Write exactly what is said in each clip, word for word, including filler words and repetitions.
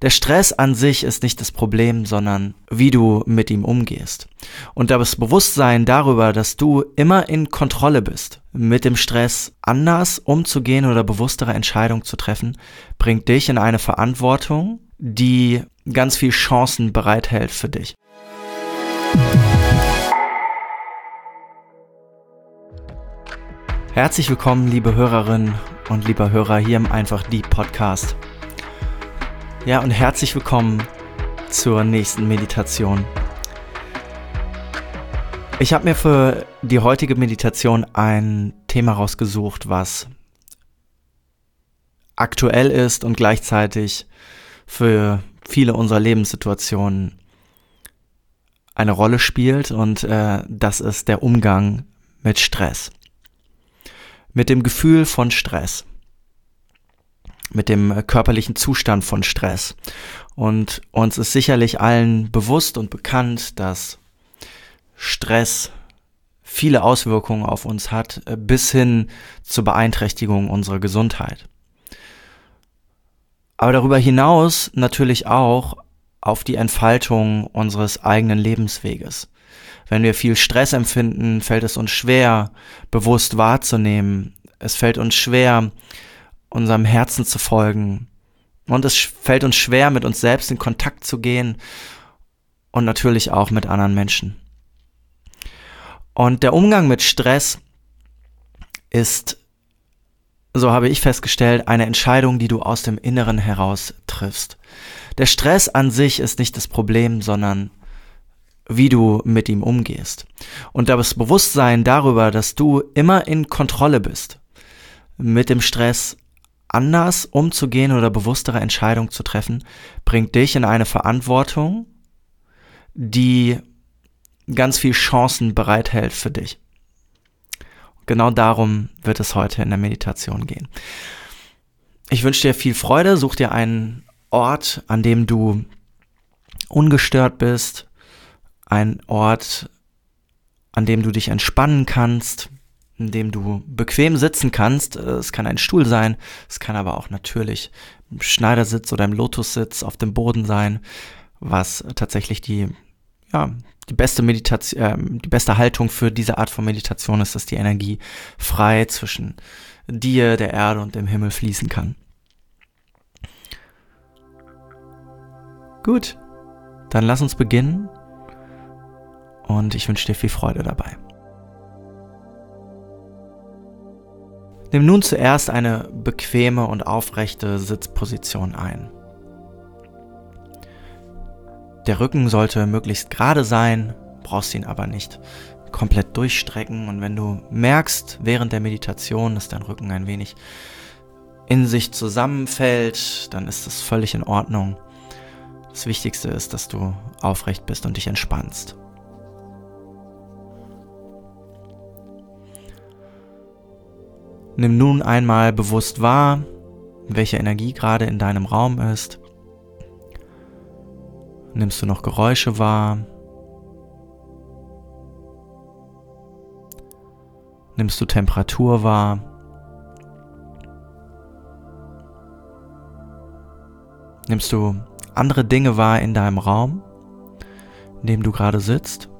Der Stress an sich ist nicht das Problem, sondern wie du mit ihm umgehst. Und das Bewusstsein darüber, dass du immer in Kontrolle bist, mit dem Stress anders umzugehen oder bewusstere Entscheidungen zu treffen, bringt dich in eine Verantwortung, die ganz viel Chancen bereithält für dich. Herzlich willkommen, liebe Hörerinnen und lieber Hörer, hier im Einfach Deep Podcast. Ja, und herzlich willkommen zur nächsten Meditation. Ich habe mir für die heutige Meditation ein Thema rausgesucht, was aktuell ist und gleichzeitig für viele unserer Lebenssituationen eine Rolle spielt, und äh, das ist der Umgang mit Stress. Mit dem Gefühl von Stress. Mit dem körperlichen Zustand von Stress. Und uns ist sicherlich allen bewusst und bekannt, dass Stress viele Auswirkungen auf uns hat, bis hin zur Beeinträchtigung unserer Gesundheit. Aber darüber hinaus natürlich auch auf die Entfaltung unseres eigenen Lebensweges. Wenn wir viel Stress empfinden, fällt es uns schwer, bewusst wahrzunehmen. Es fällt uns schwer, unserem Herzen zu folgen. Und es fällt uns schwer, mit uns selbst in Kontakt zu gehen und natürlich auch mit anderen Menschen. Und der Umgang mit Stress ist, so habe ich festgestellt, eine Entscheidung, die du aus dem Inneren heraus triffst. Der Stress an sich ist nicht das Problem, sondern wie du mit ihm umgehst. Und das Bewusstsein darüber, dass du immer in Kontrolle bist, mit dem Stress anders umzugehen oder bewusstere Entscheidungen zu treffen, bringt dich in eine Verantwortung, die ganz viel Chancen bereithält für dich. Genau darum wird es heute in der Meditation gehen. Ich wünsche dir viel Freude, such dir einen Ort, an dem du ungestört bist, ein Ort, an dem du dich entspannen kannst, in dem du bequem sitzen kannst. Es kann ein Stuhl sein, es kann aber auch natürlich im Schneidersitz oder im Lotussitz auf dem Boden sein, was tatsächlich die, ja, die beste Meditation, äh, die beste Haltung für diese Art von Meditation ist, dass die Energie frei zwischen dir, der Erde und dem Himmel fließen kann. Gut, dann lass uns beginnen. Und ich wünsche dir viel Freude dabei. Nimm nun zuerst eine bequeme und aufrechte Sitzposition ein. Der Rücken sollte möglichst gerade sein, brauchst ihn aber nicht komplett durchstrecken. Und wenn du merkst während der Meditation, dass dein Rücken ein wenig in sich zusammenfällt, dann ist das völlig in Ordnung. Das Wichtigste ist, dass du aufrecht bist und dich entspannst. Nimm nun einmal bewusst wahr, welche Energie gerade in deinem Raum ist. Nimmst du noch Geräusche wahr? Nimmst du Temperatur wahr? Nimmst du andere Dinge wahr in deinem Raum, in dem du gerade sitzt?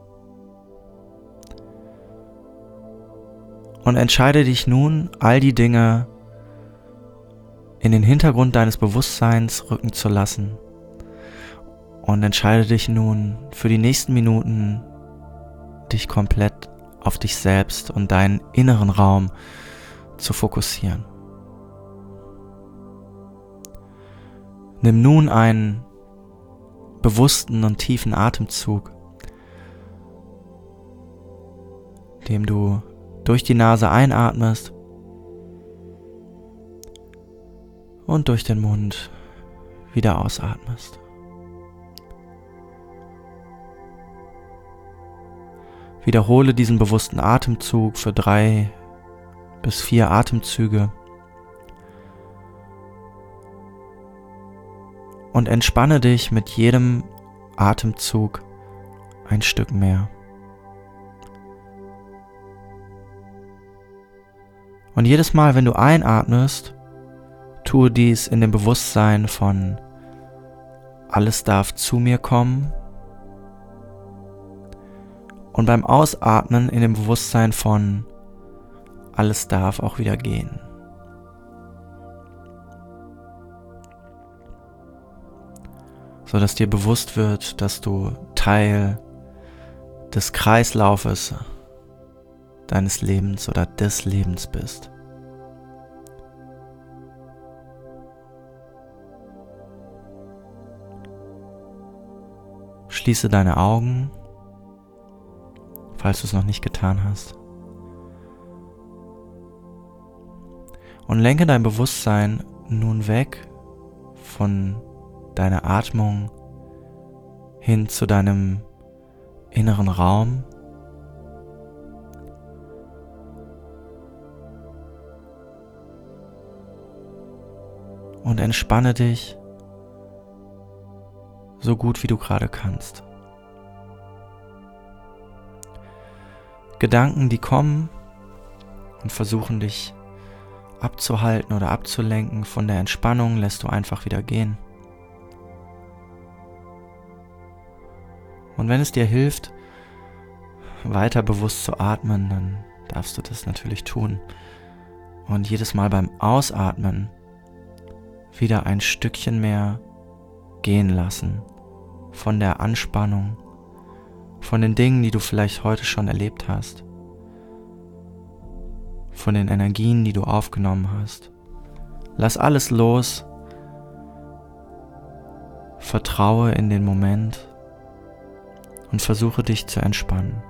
Und entscheide dich nun, all die Dinge in den Hintergrund deines Bewusstseins rücken zu lassen. Und entscheide dich nun für die nächsten Minuten, dich komplett auf dich selbst und deinen inneren Raum zu fokussieren. Nimm nun einen bewussten und tiefen Atemzug, dem du durch die Nase einatmest und durch den Mund wieder ausatmest. Wiederhole diesen bewussten Atemzug für drei bis vier Atemzüge und entspanne dich mit jedem Atemzug ein Stück mehr. Und jedes Mal, wenn du einatmest, tue dies in dem Bewusstsein von alles darf zu mir kommen. Und beim Ausatmen in dem Bewusstsein von alles darf auch wieder gehen. So dass dir bewusst wird, dass du Teil des Kreislaufes deines Lebens oder des Lebens bist. Schließe deine Augen, falls du es noch nicht getan hast. Und lenke dein Bewusstsein nun weg von deiner Atmung hin zu deinem inneren Raum. Und entspanne dich so gut wie du gerade kannst. Gedanken, die kommen und versuchen dich abzuhalten oder abzulenken von der Entspannung, lässt du einfach wieder gehen. Und wenn es dir hilft, weiter bewusst zu atmen, dann darfst du das natürlich tun. Und jedes Mal beim Ausatmen wieder ein Stückchen mehr gehen lassen von der Anspannung, von den Dingen, die du vielleicht heute schon erlebt hast, von den Energien, die du aufgenommen hast. Lass alles los, vertraue in den Moment und versuche dich zu entspannen.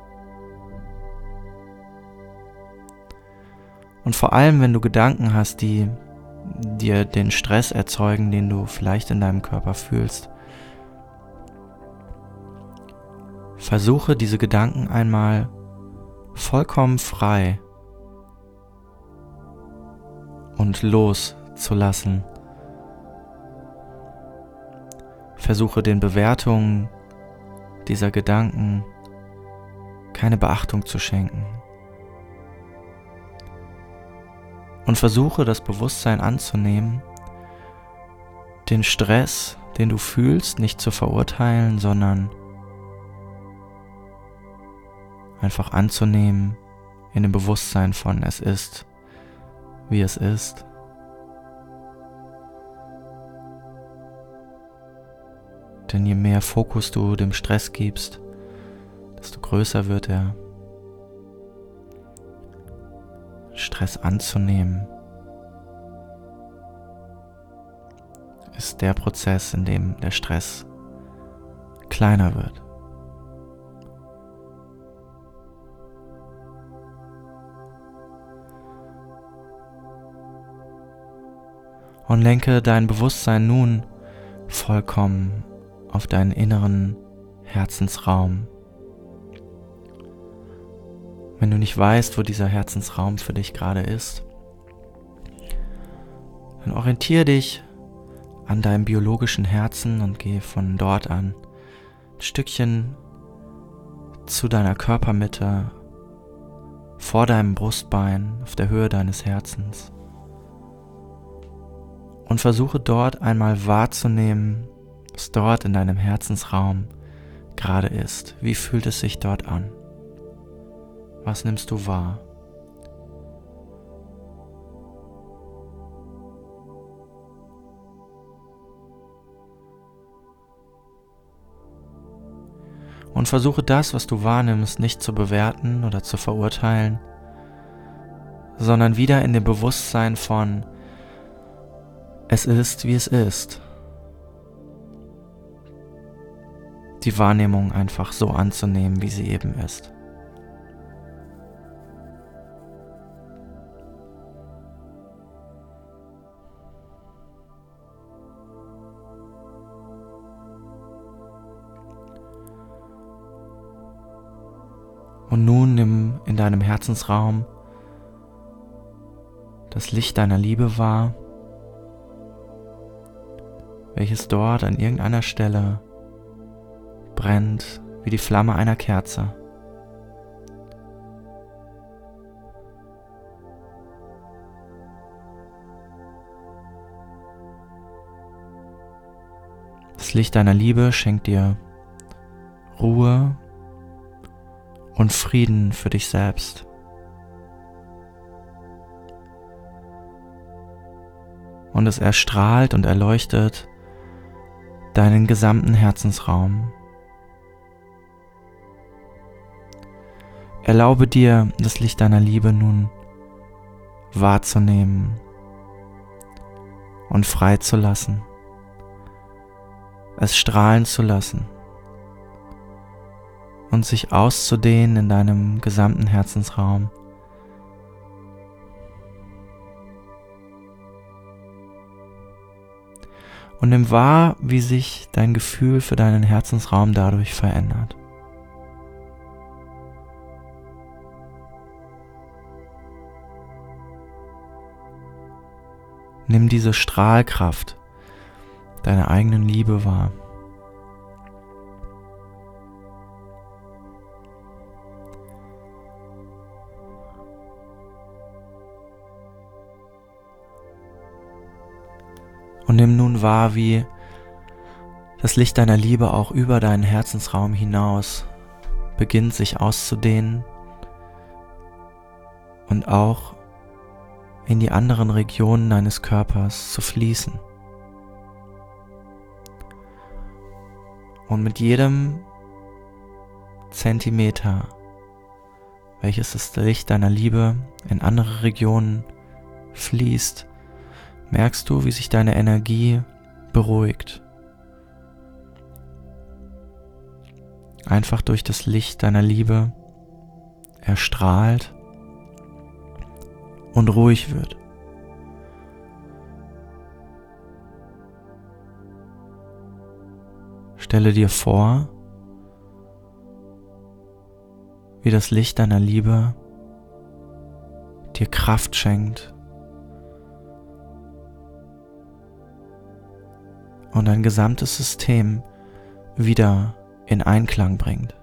Und vor allem, wenn du Gedanken hast, die dir den Stress erzeugen, den du vielleicht in deinem Körper fühlst, versuche diese Gedanken einmal vollkommen frei und loszulassen. Versuche den Bewertungen dieser Gedanken keine Beachtung zu schenken. Und versuche das Bewusstsein anzunehmen, den Stress, den du fühlst, nicht zu verurteilen, sondern einfach anzunehmen in dem Bewusstsein von es ist, wie es ist. Denn je mehr Fokus du dem Stress gibst, desto größer wird er. Stress anzunehmen ist der Prozess, in dem der Stress kleiner wird. Und lenke dein Bewusstsein nun vollkommen auf deinen inneren Herzensraum. Wenn du nicht weißt, wo dieser Herzensraum für dich gerade ist, dann orientiere dich an deinem biologischen Herzen und gehe von dort an ein Stückchen zu deiner Körpermitte, vor deinem Brustbein, auf der Höhe deines Herzens. Und versuche dort einmal wahrzunehmen, was dort in deinem Herzensraum gerade ist. Wie fühlt es sich dort an? Was nimmst du wahr? Und versuche das, was du wahrnimmst, nicht zu bewerten oder zu verurteilen, sondern wieder in dem Bewusstsein von es ist, wie es ist. Die Wahrnehmung einfach so anzunehmen, wie sie eben ist. Und nun nimm in deinem Herzensraum das Licht deiner Liebe wahr, welches dort an irgendeiner Stelle brennt wie die Flamme einer Kerze. Das Licht deiner Liebe schenkt dir Ruhe und Frieden für dich selbst. Und es erstrahlt und erleuchtet deinen gesamten Herzensraum. Erlaube dir, das Licht deiner Liebe nun wahrzunehmen und frei zu lassen, es strahlen zu lassen und sich auszudehnen in deinem gesamten Herzensraum. Und nimm wahr, wie sich dein Gefühl für deinen Herzensraum dadurch verändert. Nimm diese Strahlkraft deiner eigenen Liebe wahr. Und nimm nun wahr, wie das Licht deiner Liebe auch über deinen Herzensraum hinaus beginnt sich auszudehnen und auch in die anderen Regionen deines Körpers zu fließen. Und mit jedem Zentimeter, welches das Licht deiner Liebe in andere Regionen fließt, merkst du, wie sich deine Energie beruhigt. Einfach durch das Licht deiner Liebe erstrahlt und ruhig wird. Stelle dir vor, wie das Licht deiner Liebe dir Kraft schenkt und dein gesamtes System wieder in Einklang bringt.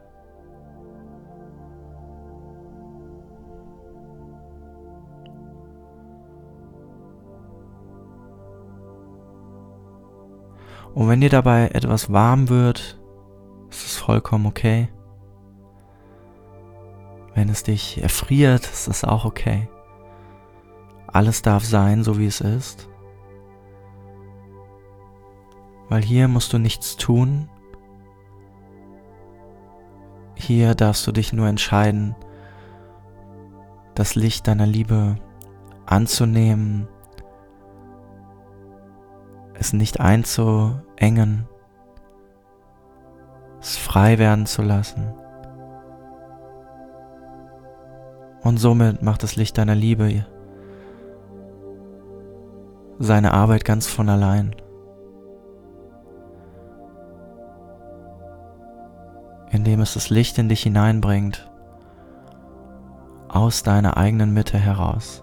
Und wenn dir dabei etwas warm wird, ist es vollkommen okay. Wenn es dich erfriert, ist es auch okay. Alles darf sein, so wie es ist. Weil hier musst du nichts tun. Hier darfst du dich nur entscheiden, das Licht deiner Liebe anzunehmen, es nicht einzuengen, es frei werden zu lassen. Und somit macht das Licht deiner Liebe seine Arbeit ganz von allein. Indem es das Licht in dich hineinbringt, aus deiner eigenen Mitte heraus.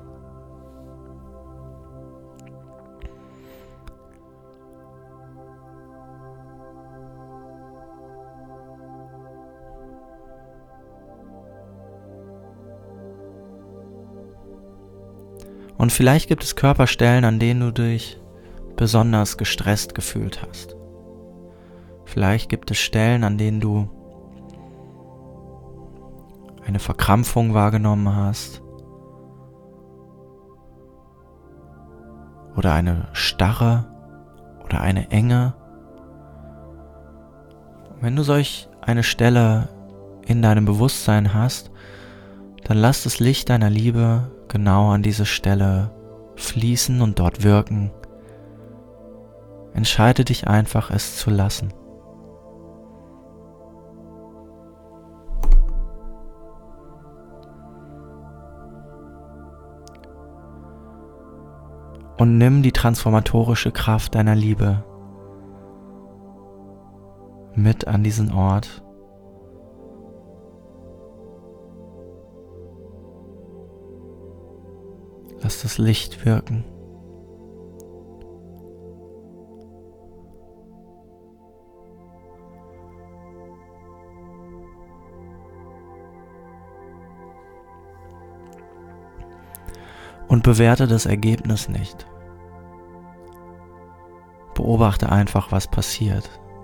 Und vielleicht gibt es Körperstellen, an denen du dich besonders gestresst gefühlt hast. Vielleicht gibt es Stellen, an denen du eine Verkrampfung wahrgenommen hast oder eine Starre oder eine Enge. Wenn du solch eine Stelle in deinem Bewusstsein hast, dann lass das Licht deiner Liebe genau an diese Stelle fließen und dort wirken. Entscheide dich einfach, es zu lassen. Und nimm die transformatorische Kraft deiner Liebe mit an diesen Ort. Lass das Licht wirken. Und bewerte das Ergebnis nicht. Beobachte einfach, was passiert.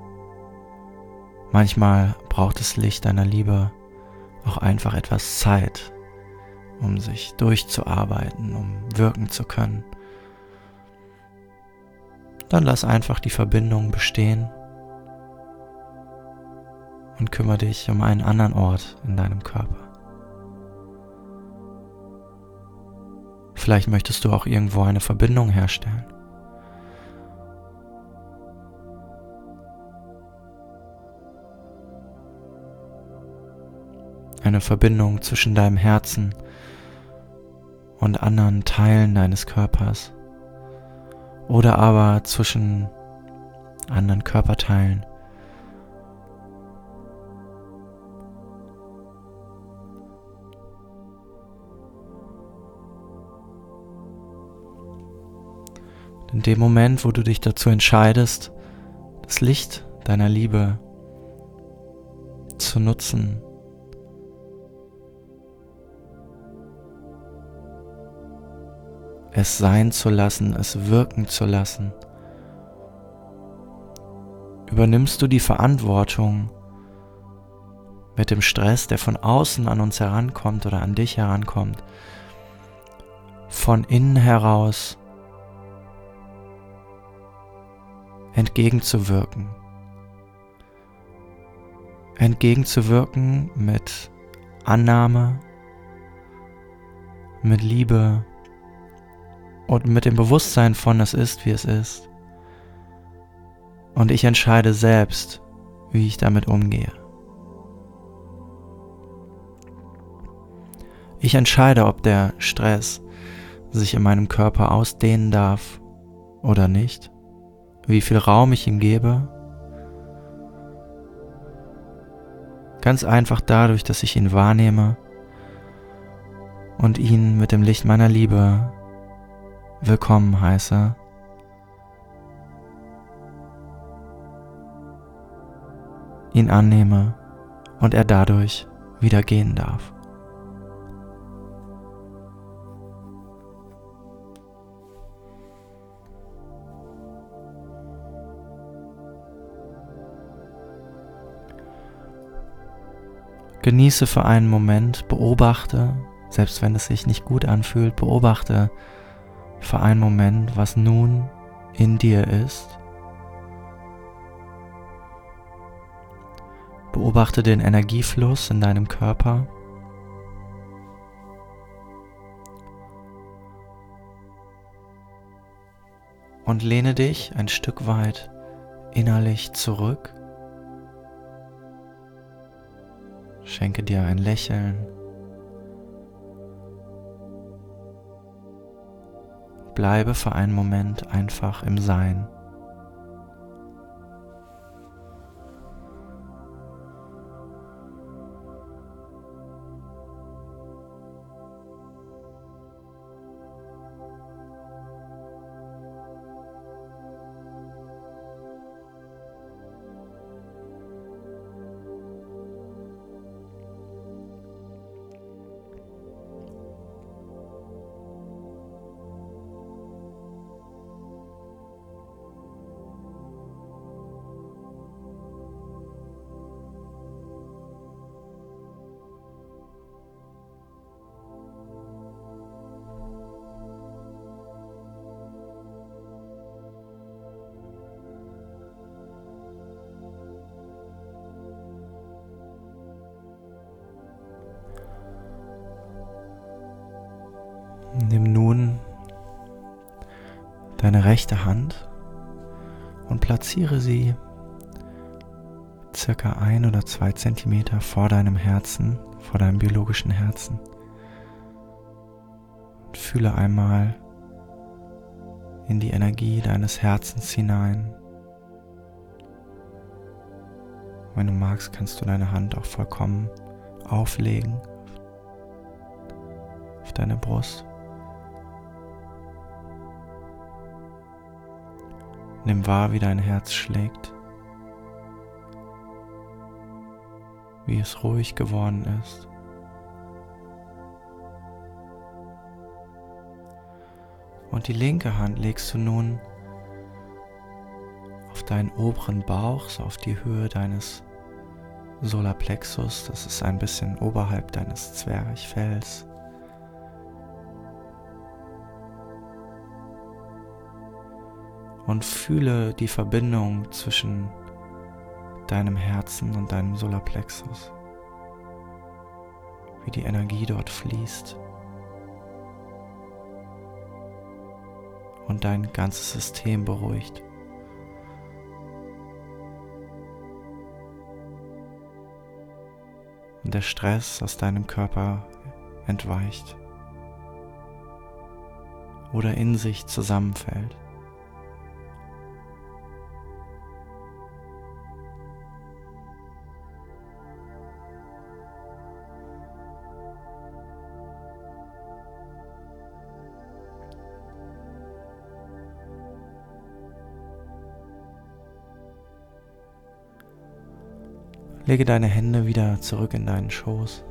Manchmal braucht das Licht deiner Liebe auch einfach etwas Zeit, um sich durchzuarbeiten, um wirken zu können. Dann lass einfach die Verbindung bestehen und kümmere dich um einen anderen Ort in deinem Körper. Vielleicht möchtest du auch irgendwo eine Verbindung herstellen. Eine Verbindung zwischen deinem Herzen und anderen Teilen deines Körpers oder aber zwischen anderen Körperteilen. In dem Moment, wo du dich dazu entscheidest, das Licht deiner Liebe zu nutzen, es sein zu lassen, es wirken zu lassen, übernimmst du die Verantwortung, mit dem Stress, der von außen an uns herankommt oder an dich herankommt, von innen heraus entgegenzuwirken. Entgegenzuwirken mit Annahme, mit Liebe und mit dem Bewusstsein von es ist, wie es ist. Und ich entscheide selbst, wie ich damit umgehe. Ich entscheide, ob der Stress sich in meinem Körper ausdehnen darf oder nicht, wie viel Raum ich ihm gebe. Ganz einfach dadurch, dass ich ihn wahrnehme und ihn mit dem Licht meiner Liebe willkommen heiße. Ihn annehme und er dadurch wieder gehen darf. Genieße für einen Moment, beobachte, selbst wenn es sich nicht gut anfühlt, beobachte für einen Moment, was nun in dir ist. Beobachte den Energiefluss in deinem Körper. Und lehne dich ein Stück weit innerlich zurück. Schenke dir ein Lächeln. Bleibe für einen Moment einfach im Sein. Nimm nun deine rechte Hand und platziere sie circa ein oder zwei Zentimeter vor deinem Herzen, vor deinem biologischen Herzen. Und fühle einmal in die Energie deines Herzens hinein. Wenn du magst, kannst du deine Hand auch vollkommen auflegen auf deine Brust. Nimm wahr, wie dein Herz schlägt, wie es ruhig geworden ist. Und die linke Hand legst du nun auf deinen oberen Bauch, so auf die Höhe deines Solarplexus, das ist ein bisschen oberhalb deines Zwerchfells. Und fühle die Verbindung zwischen deinem Herzen und deinem Solarplexus, wie die Energie dort fließt und dein ganzes System beruhigt. Und der Stress aus deinem Körper entweicht oder in sich zusammenfällt. Lege deine Hände wieder zurück in deinen Schoß.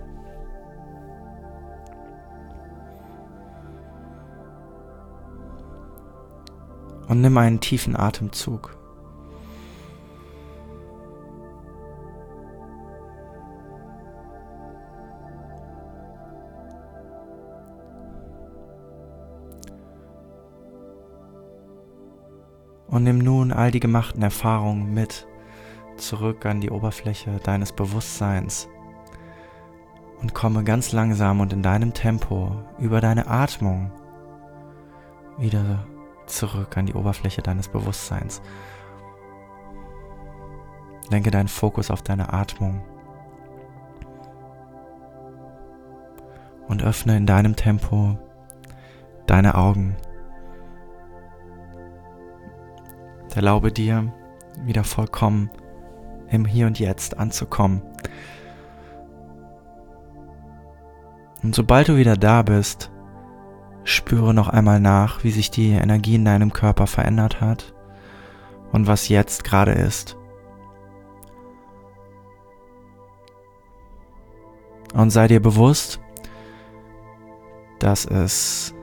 Und nimm einen tiefen Atemzug. Und nimm nun all die gemachten Erfahrungen mit zurück an die Oberfläche deines Bewusstseins und komme ganz langsam und in deinem Tempo über deine Atmung wieder zurück an die Oberfläche deines Bewusstseins. Lenke deinen Fokus auf deine Atmung und öffne in deinem Tempo deine Augen. Erlaube dir, wieder vollkommen im Hier und Jetzt anzukommen. Und sobald du wieder da bist, spüre noch einmal nach, wie sich die Energie in deinem Körper verändert hat und was jetzt gerade ist. Und sei dir bewusst, dass es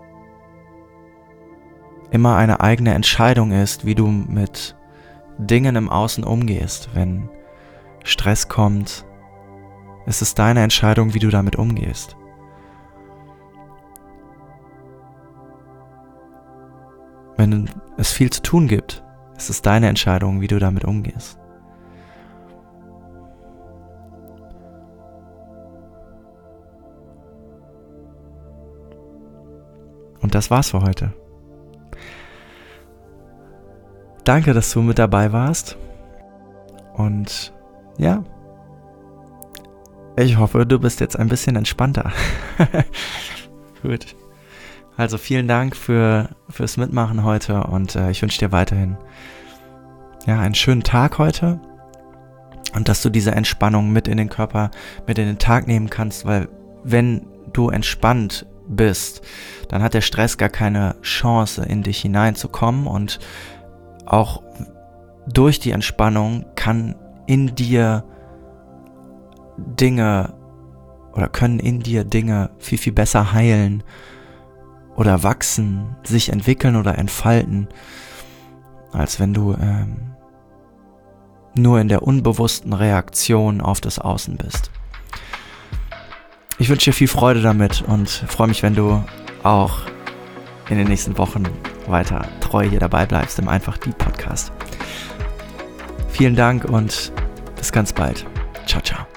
immer eine eigene Entscheidung ist, wie du mit Dingen im Außen umgehst. Wenn Stress kommt, ist es deine Entscheidung, wie du damit umgehst. Wenn es viel zu tun gibt, ist es deine Entscheidung, wie du damit umgehst. Und das war's für heute. Danke, dass du mit dabei warst. Und ja, ich hoffe, du bist jetzt ein bisschen entspannter. Gut. Also vielen Dank für fürs Mitmachen heute und äh, ich wünsche dir weiterhin ja einen schönen Tag heute und dass du diese Entspannung mit in den Körper, mit in den Tag nehmen kannst, weil wenn du entspannt bist, dann hat der Stress gar keine Chance, in dich hineinzukommen und auch durch die Entspannung kann in dir Dinge oder können in dir Dinge viel, viel besser heilen oder wachsen, sich entwickeln oder entfalten, als wenn du ähm, nur in der unbewussten Reaktion auf das Außen bist. Ich wünsche dir viel Freude damit und freue mich, wenn du auch in den nächsten Wochen weiter treu hier dabei bleibst im Einfach Die Podcast. Vielen Dank und bis ganz bald. Ciao, ciao.